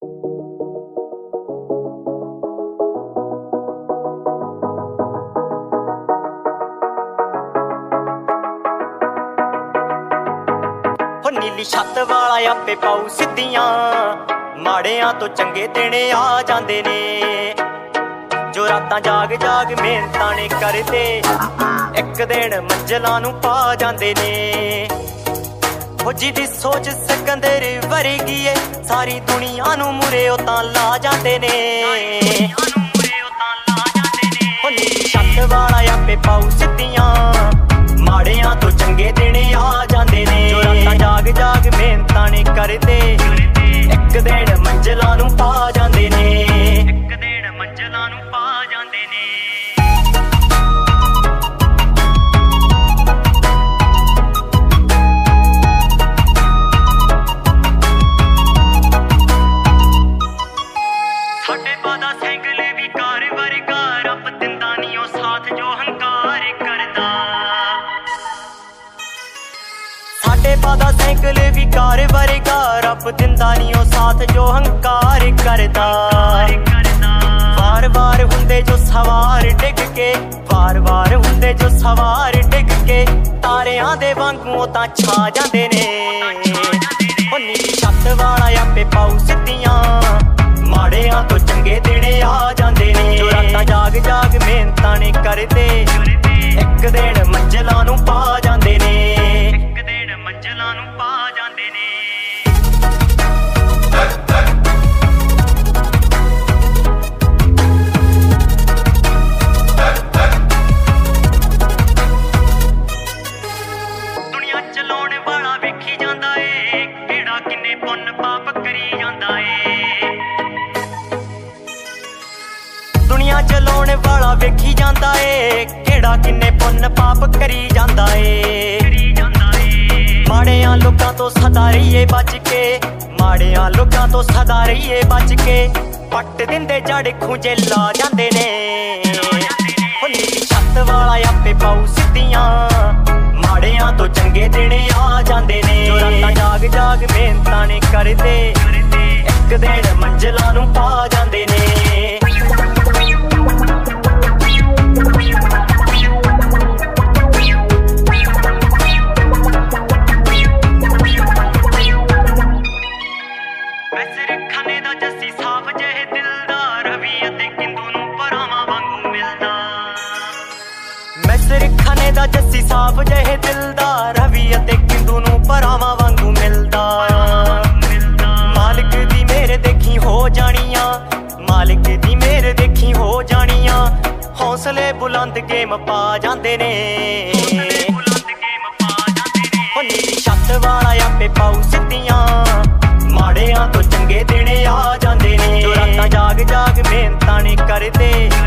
नीली छत वाला आपे पाऊ सिद्धियां माड़ियां तो चंगे दिन आ जांदे ने जो रातां जाग जाग मेहनतां ने करदे एक दिन मंजिलां नूं पा जांदे ने ओ जिहदी सोच सिकंदर वर्गी ऐ सारी दुनिया नूं मुरे ओ तां ला जांदे ने ओ नीली छत वाला आपे पाऊ सिद्धियां माड़ियां तो चंगे दिन आ जांदे ने जो रातां जाग जाग मेहनतां ने करदे एक दिन मंजिलां नूं पा जांदे ने एक दिन मंजिलां नूं पा जांदे ने साडे पादा सैंगल भी कार वर्गा रब दिंदा नी ओ साथ जो हंकार करदा साडे पादा सैंकल भी कार वर्गा रब दिंदा नी ओ साथ जो हंकार करदा वार वार हुंदे जो सवार डिग के वार वार हुंदे जो सवार डिग के तारियां दे वांगू तां छा जांदे ने ओ नीली छत वाला आपे पाऊ सिद्धियां माड़ियां तो चंगे दिन आ जांदे ने जो रातां जाग जाग मेहनतां ने करदे एक दिन मंजिलां नूं पा जांदे ने एक दिन मंजिलां नूं पा जांदे ने दुनिया चलाउण वाला वेखी जांदा ए किहड़ा किन्ने पुन्न पाप करी जांदा ए दुनिया चलाउण वाला वेखी जांदा ए किहड़ा किन्ने पुन्न पाप करी जांदा ए माड़ियां लोकां तो सदा रहिए बच के माड़ियां लोकां तो सदा रहिए बच के पट दिंदे जड़ खूंजे ला जांदे ने ओ नीली छत वाला आपे पाऊ सिद्धियां माड़ियां तो चंगे दिन आ जांदे ने जो रातां जाग जाग मेहनतां ने करदे एक दिन मंजिलां नूं पा जांदे ने खाने दा जस्सी साफ जहे दिलदार रवि अते किंदू नूं परावां वांगू मिलदा मालिक दी मेरे देखी हो जानियां मालिक दी मेरे देखी हो जानियां हौसले बुलंद गेम पा जांदे ने ओ नीली छत वाला आपे पाऊ सिद्धियां माड़ियां तो चंगे दिन आ जांदे ने जो रातां जाग जाग मेहनतां ने करदे